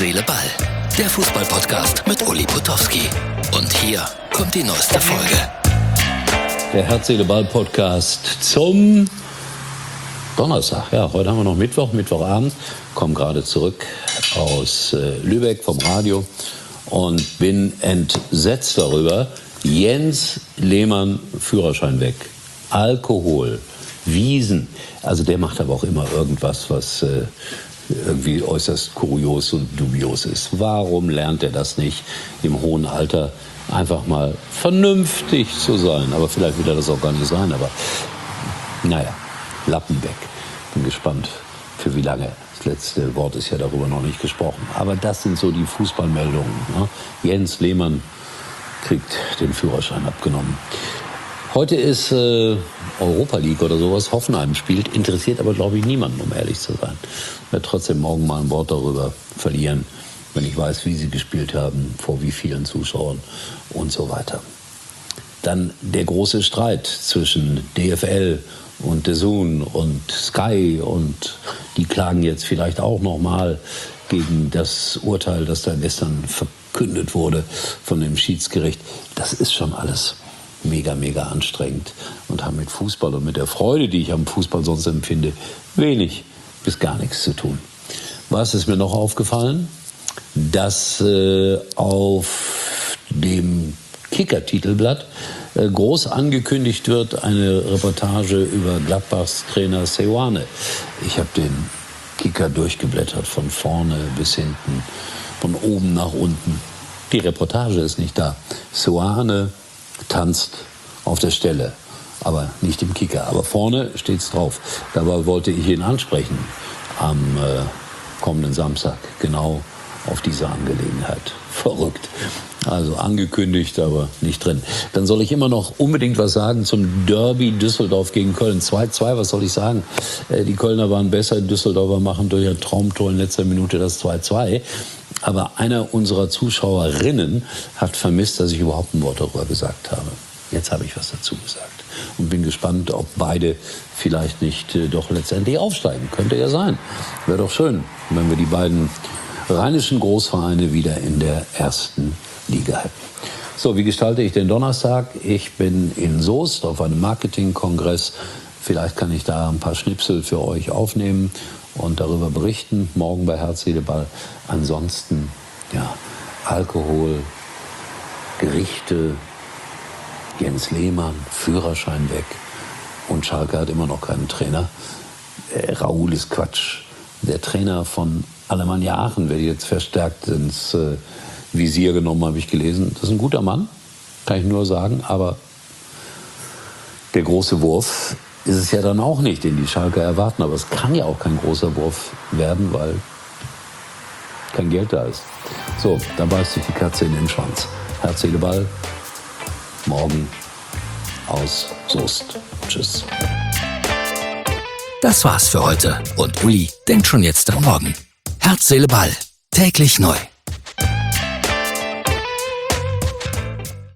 Seele, Ball. Der Fußball-Podcast mit Uli Potowski. Und hier kommt die neueste Folge. Der Herz, Seele, Ball Podcast zum Donnerstag. Ja, heute haben wir noch Mittwochabend. Komme gerade zurück aus Lübeck vom Radio und bin entsetzt darüber. Jens Lehmann, Führerschein weg. Alkohol, Wiesen. Also der macht aber auch immer irgendwas, was irgendwie äußerst kurios und dubios ist. Warum lernt er das nicht im hohen Alter einfach mal vernünftig zu sein? Aber vielleicht wird er das auch gar nicht sein. Aber naja, Lappen weg. Bin gespannt, für wie lange. Das letzte Wort ist ja darüber noch nicht gesprochen. Aber das sind so die Fußballmeldungen. Ne? Jens Lehmann kriegt den Führerschein abgenommen. Heute ist Europa League oder sowas. Hoffenheim spielt, interessiert aber, glaube ich, niemanden, um ehrlich zu sein. Ich werde trotzdem morgen mal ein Wort darüber verlieren, wenn ich weiß, wie sie gespielt haben, vor wie vielen Zuschauern und so weiter. Dann der große Streit zwischen DFL und DAZN und Sky, und die klagen jetzt vielleicht auch nochmal gegen das Urteil, das da gestern verkündet wurde von dem Schiedsgericht. Das ist schon alles mega anstrengend und haben mit Fußball und mit der Freude, die ich am Fußball sonst empfinde, wenig bis gar nichts zu tun. Was ist mir noch aufgefallen? Dass auf dem Kicker-Titelblatt groß angekündigt wird, eine Reportage über Gladbachs Trainer Seoane. Ich habe den Kicker durchgeblättert, von vorne bis hinten, von oben nach unten. Die Reportage ist nicht da. Seoane tanzt auf der Stelle, aber nicht im Kicker. Aber vorne steht's drauf. Dabei wollte ich ihn ansprechen am kommenden Samstag, genau auf diese Angelegenheit. Verrückt. Also angekündigt, aber nicht drin. Dann soll ich immer noch unbedingt was sagen zum Derby Düsseldorf gegen Köln. 2-2, was soll ich sagen? Die Kölner waren besser, die Düsseldorfer machen durch ein Traumtor in letzter Minute das 2-2. Aber einer unserer Zuschauerinnen hat vermisst, dass ich überhaupt ein Wort darüber gesagt habe. Jetzt habe ich was dazu gesagt und bin gespannt, ob beide vielleicht nicht doch letztendlich aufsteigen. Könnte ja sein. Wäre doch schön, wenn wir die beiden rheinischen Großvereine wieder in der ersten Liga hätten. So, wie gestalte ich den Donnerstag? Ich bin in Soest auf einem Marketingkongress. Vielleicht kann ich da ein paar Schnipsel für euch aufnehmen und darüber berichten. Morgen bei Herz, Seele, Ball. Ansonsten, ja, Alkohol, Gerichte, Jens Lehmann, Führerschein weg. Und Schalke hat immer noch keinen Trainer. Raoul ist Quatsch. Der Trainer von Alemannia Aachen wird jetzt verstärkt ins Visier genommen, habe ich gelesen. Das ist ein guter Mann, kann ich nur sagen. Aber der große Wurf ist es ja dann auch nicht, den die Schalker erwarten. Aber es kann ja auch kein großer Wurf werden, weil kein Geld da ist. So, da beißt sich die Katze in den Schwanz. Herz, Seele, Ball. Morgen aus Soest. Tschüss. Das war's für heute. Und Uli denkt schon jetzt an morgen. Herz, Seele, Ball. Täglich neu.